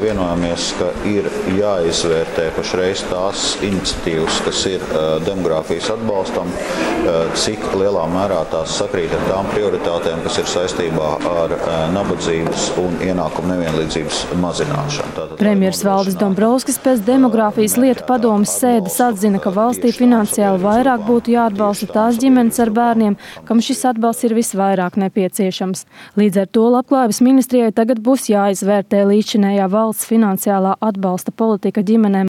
vienojāmies, ka ir jāizvērtē pašreiz tās iniciatīvas, kas ir demogrāfijas atbalstam, cik lielā mērā tās sakrīt ar tām prioritātēm, kas ir saistībā ar nabadzības un ienākumu nevienlīdzības mazināšanu. Premjers Valdis Dombrovskis pēc demogrāfijas lietu padomes sēdes atzina, ka valstī finansiāli vairāk būtu jāatbalsta tās ģimenes ar bērniem, kam šis atbalsts ir visvairāk nepieciešams. Līdz ar to Labklājības ministrijai tagad būs jāizvērtē līdzinējā valsts finansiālā atbalsta politika ģimenēm